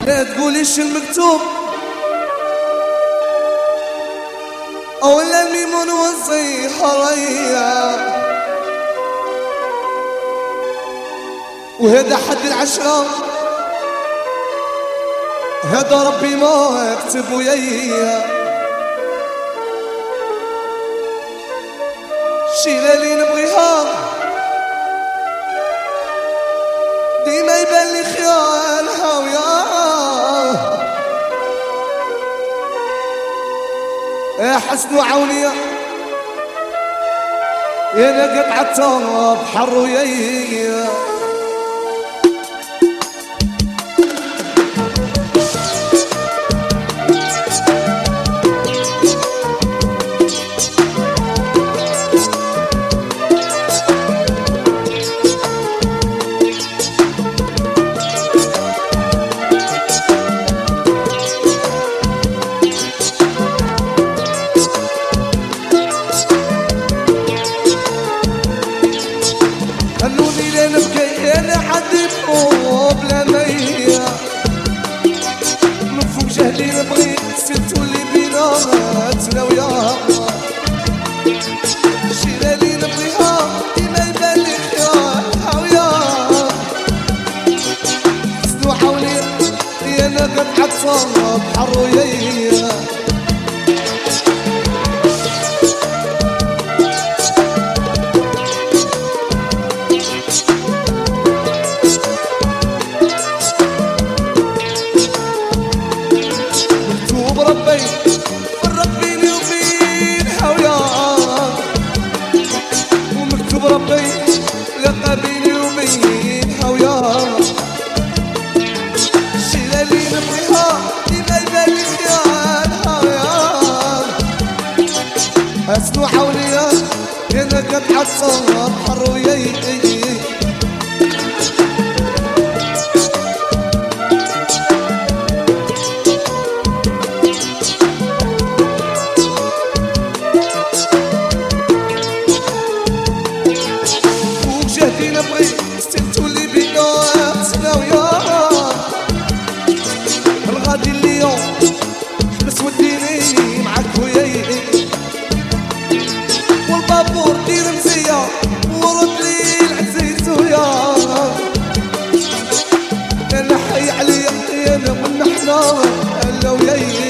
لا تقوليش المكتوب اولا الميمون والصيحة ريا وهذا حد العشرة هذا ربي ما يكتب ويايا شيلة اللي نبغيها ديما يبان لي خيالها وياه يا حسن وعونية يا نقط عالطاب حر ويايا خلوني لا نبكي انا حد يفوق بلا مية من فوق جهلي نبغي سيرتو اللي بيناتنا وياها الشيرة اللي نبغيها ديما يبان لي خيالها وياها حسن وعوني يا نقط عالطاب حر ويايا ربي فرق بيني وبينها وياك ومكتوب ربي لقى بيني وبينها وياك الشيلة اللي نبغيها ديما يبان لي خيالها وياك حسن وعونية يا نقط عالطاب حر وياي جهدي نبغي ستلتو اللي بيناتنا وياه الغادي اليوم حبس وديني معاك وياي والبابور دير مزية ورد لي العزيز وياه انا حي عليا انا من حنا هلا وياي